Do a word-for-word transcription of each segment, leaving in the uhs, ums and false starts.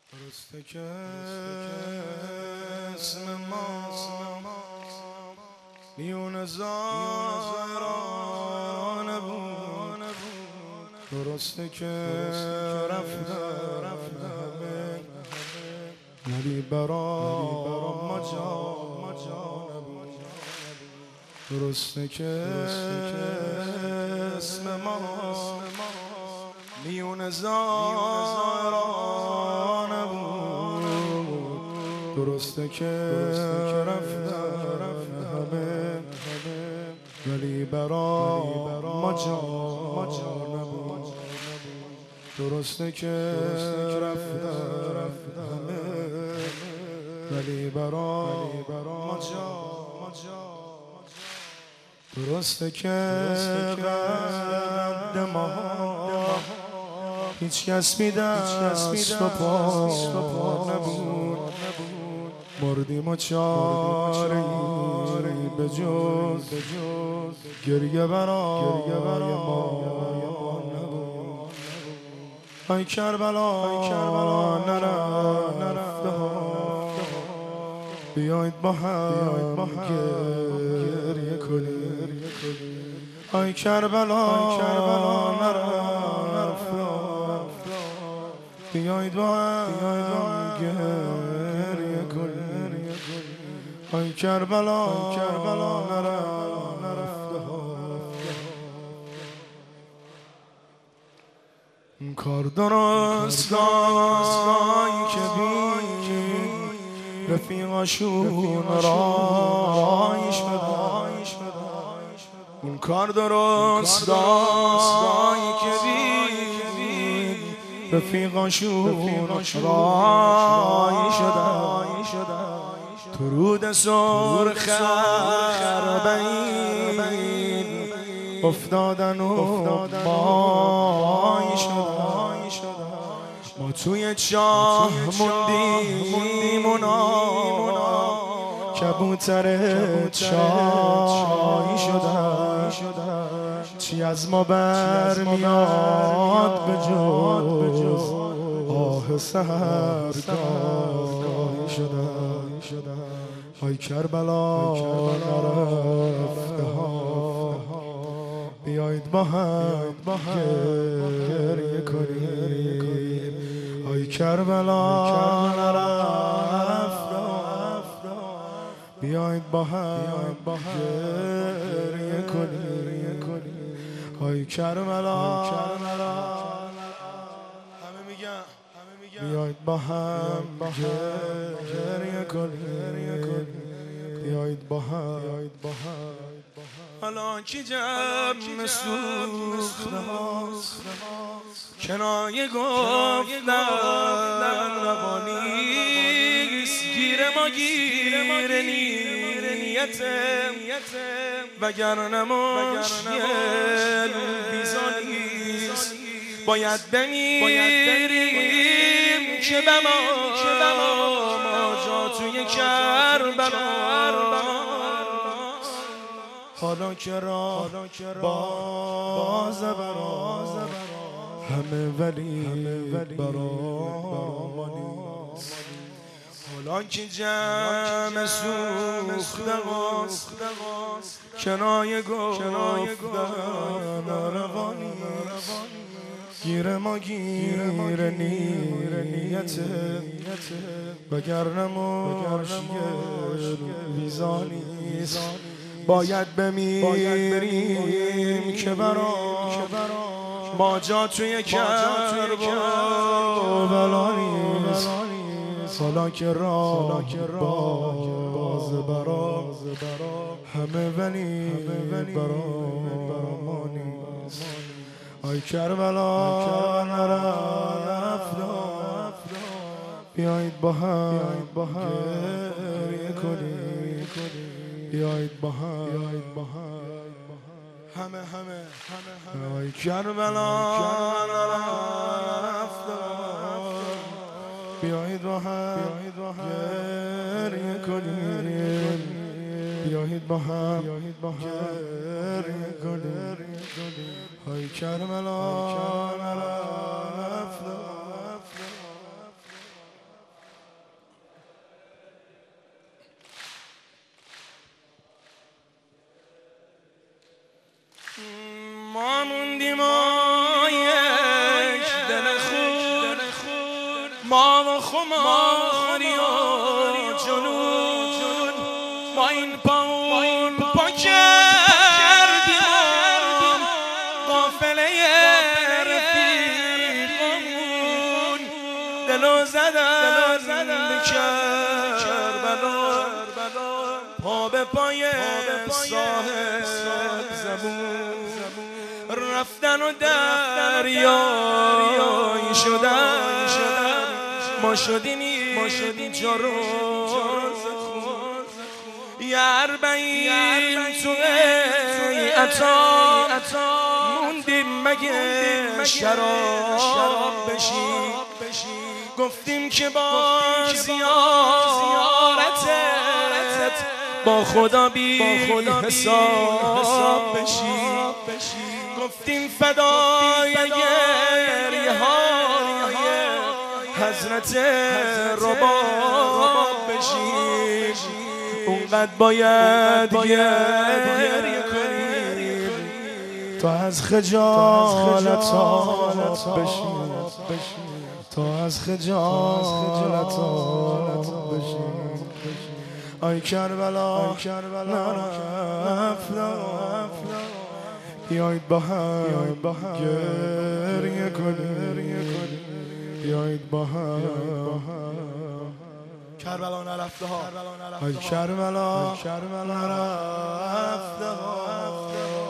درسته که اسم ما میون زائران بود. درسته که رفتن همه ولی برا ما جا نبود. درسته که اسم ما میون زائران بود. درسته که رفتن همه ولی برا ما جا نبود. درسته که رفتن همه ولی برا ما جا. درسته که قد ما هیچ کس بی دست و پا نبود. مردیم و چاره‌ای به جز گریه برای ما نبود. ای کربلا نرفته ها، بیایید با هم گریه کنیم. ای کربلا نرفته ها، بیایید با هم گریه کنیم. ای کربلا نرفته ها. کار درست دایی که بی رفیقاشون رایش بدن. اون کار درست دایی که بی رفیقاشون رایش شدن. تو رود سرخ اربعین افتادن و مای شدن. ما توی چاه موندیم اونا کبوتر چای شدن. چی از ما برمیاد به جز آه سحرگاهی شدن. ای کربلا نرفته ها، بیایید با هم گریه کنیم. ای کربلا نرفته ها، بیایید با هم گریه کنیم. ای کربلا همه میگن بیایید با هم گریه کنیم. بیایید با هم. حالا کی جمع سوخته هاست کنایه گفتن روانیست. گیر ما گیر نیته وگرنه مشکل بیزانیست. باید بمیریم که به ما جا توی کربلا. حالا که راه باز برا همه ولی برا ما نیست. حالا که جمع سوخته کنایه گفتن روانیست. گیر ما گیر نیته وگرنه مشکل بیزانیست. باید بمیریم که برا ما جا توی کربلا نیست. حالا که راه باز برا همه ولی برا ما نیست. ای کربلا نرفته ها، بیایید با هم گریه کنیم. بیایید با هم همه همه ای کربلا نرفته ها، بیایید با هم گریه کنیم. بیایید با هم گریه کنیم. ای کربلا نرفته ما و خماری و جنون ما این پاون پا کردیم قافله رفیقمون دلو زدن به کربلا پا به پای صاحب زبون رفتن و دریایی شدن ما شدیم جاروز خون یه اربعین تو عطا موندیم مگه شراب بشیم گفتیم که با زیارتت با خدا بی حساب بشیم گفتیم فدای گریه های حضرت رباب بشیم اونقدر باید گریه کنیم تا از خجالت بشیم تا از خجالت بشیم آی کربلا نرفتم بیایید با هم گریه کنیم بیایید با هم کربلا نرفته ها آی کربلا نرفته ها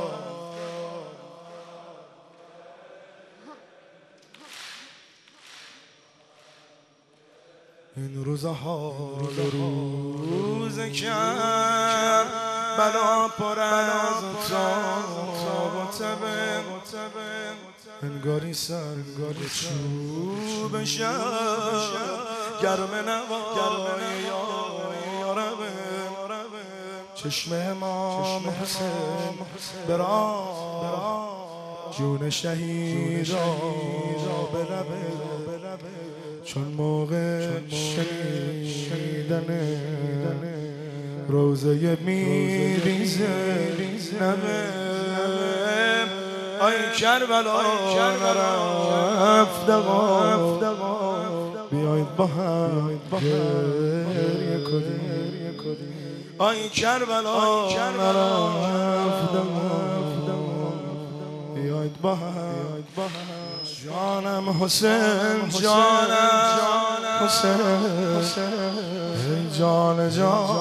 این روزها روز کم بلا پر از تاب و تبه انگاری سرگاری چوب شب گرم نوای یاربه چشم امام حسین برا جون شهید را به لبه چون موقع شنیدن روزه میریزه نبه آی کربلا نرفته بیایید با هم گریه کنیم آی کربلا نرفته بیایید با هم جانم حسین جانم حسین ای جان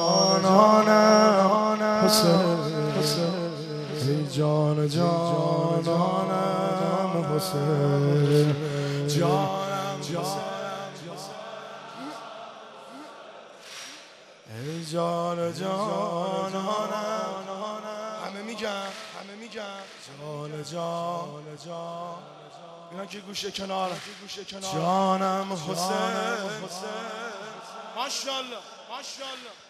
جانانم حسین ای جان جانانم حسین جانم ای جان جانانم همه میگن همه میگن جان جان اینا که گوشه کنار جانم حسین ماشاءالله ماشاءالله